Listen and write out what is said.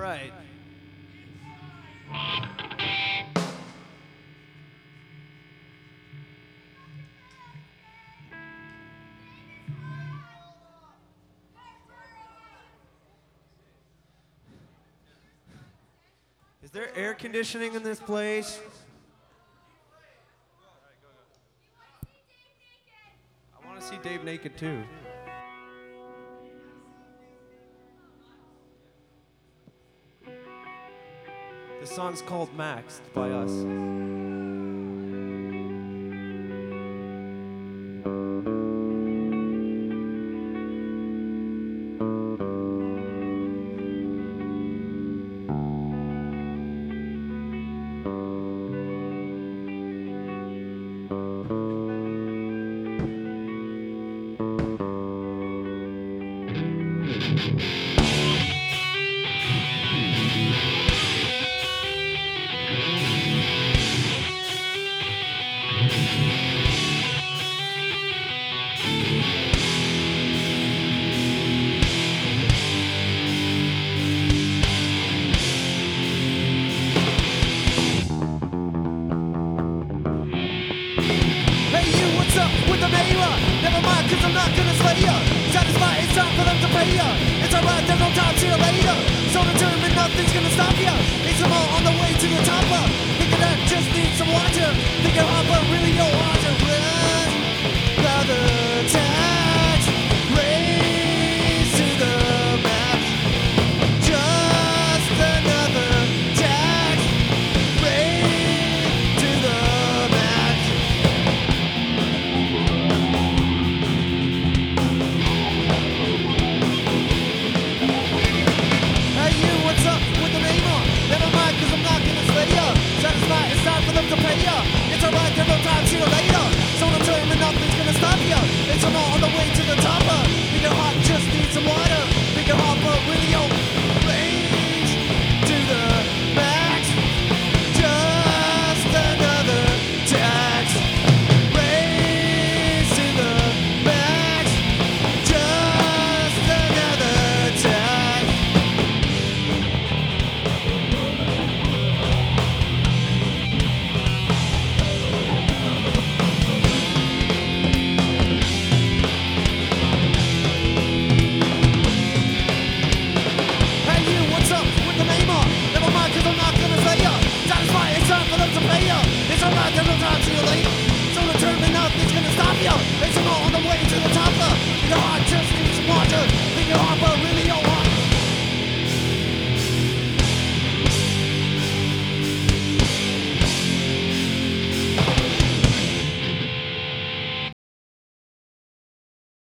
right. Is there air conditioning in this place? I want to see Dave naked too. This song's called Maxed by us. Hey you, what's up with the neighbor? Never mind, cause I'm not gonna